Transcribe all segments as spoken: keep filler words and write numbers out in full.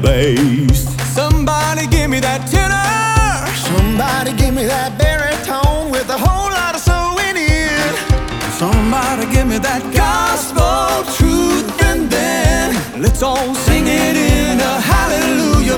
bass. Somebody give me that tenor. Somebody give me that baritone with a whole lot of soul in it. Somebody give me that gospel truth, and then let's all sing it in a hallelujah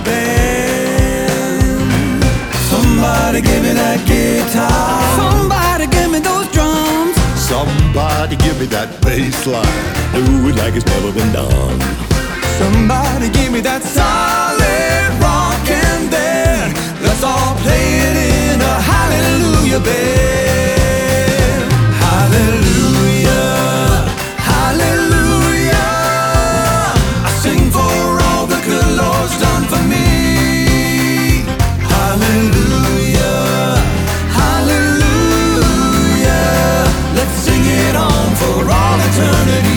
band. Somebody give me that guitar. Somebody give me those drums. Somebody give me that bass line. Do it like it's never been done. Somebody give me that solid rock, and then let's all play it in a hallelujah band. Hallelujah, hallelujah. I sing for all the good Lord's done for me. Hallelujah, hallelujah. Let's sing it on for all eternity.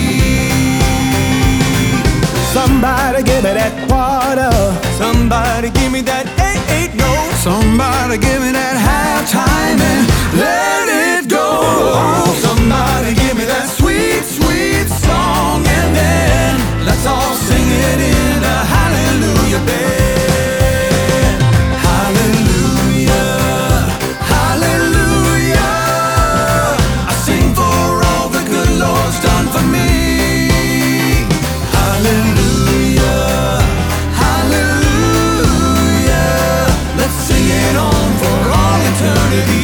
Somebody give me that quarter. Somebody give me that eight eight note. Somebody give me that halftime and let it go. Somebody give me that sweet, sweet song, and then let's all sing it in a hallelujah band. Hallelujah, hallelujah. I sing for all the good Lord's done for me. Hallelujah, hallelujah. Let's sing it on for all eternity.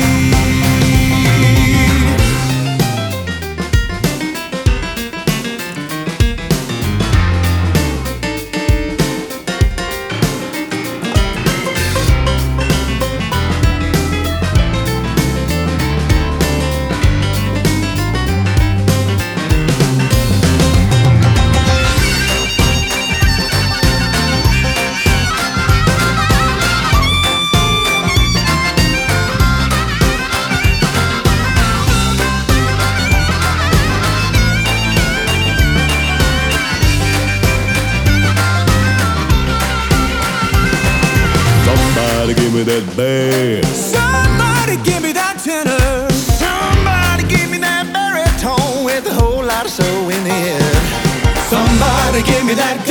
Somebody give me that bass. Somebody give me that tenor. Somebody give me that baritone with a whole lot of soul in it. Somebody give me that